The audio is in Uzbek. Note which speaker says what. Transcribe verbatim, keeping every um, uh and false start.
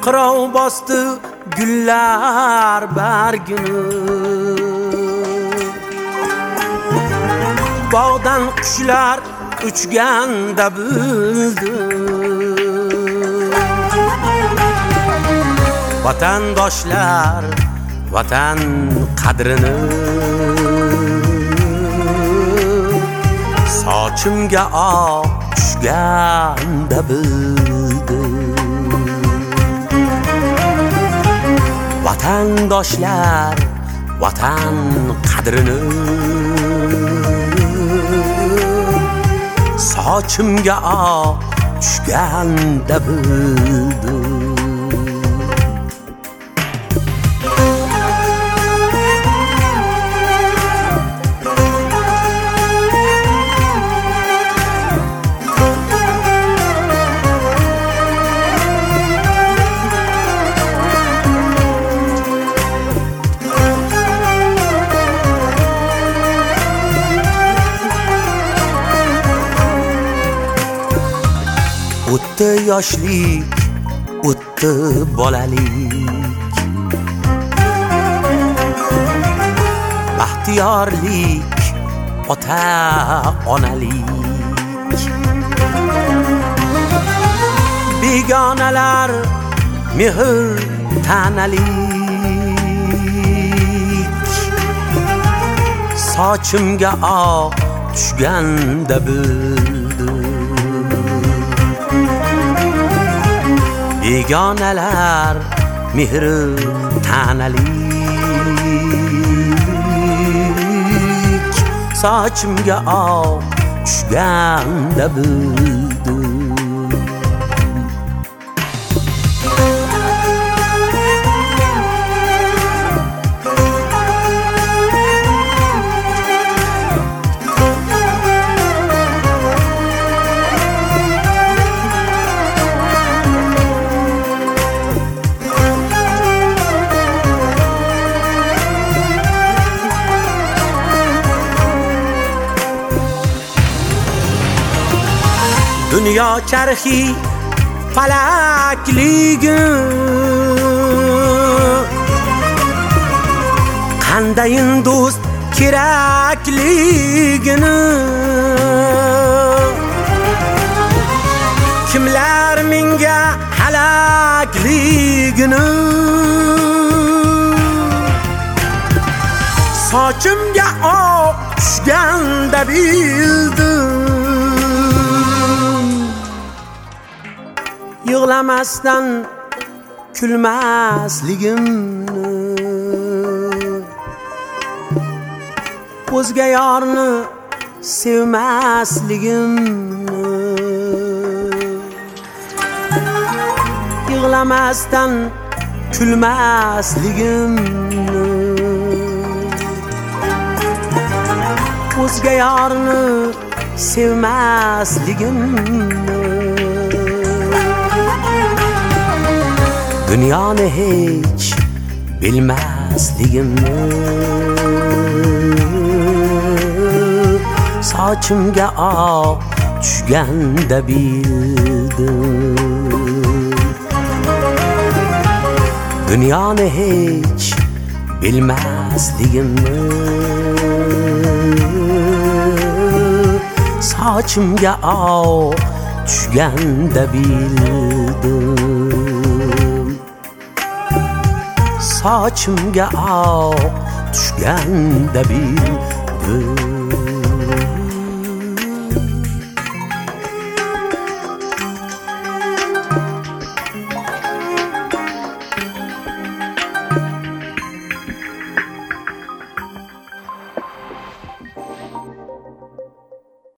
Speaker 1: qirov bosdi gullar bargini. Bog'dan qushlar uchganda bildi vatandoshlar vatan qadrini. Sochimga oq tushganda bildi vatandoshlar vatan qadrini. Sochimga oq tushganda bildi. O'tdi yoshlik, o'tdi bolalik, baxtiyorlik, ota onalik. Begonalar mehr tanalik. Sochimga oq tushganda bildi begonalar mehri tanalik. Sochimga oq tushganda bildi. Dünya çarxi falakligi qandayin do'st kerakligini kimlar menga halakligini sochimga oq tushganda bildim. Yig'lamasdan kulmasligimni o'zga yorni sevmasligimni yig'lamasdan kulmasligimni o'zga yorni sevmasligimni Dünyani hech bilmasligimni sochimga oq tushganda bildim. Dünyani hech bilmasligimni sochimga oq tushganda bildim. Sochimga oq tushganda bildim.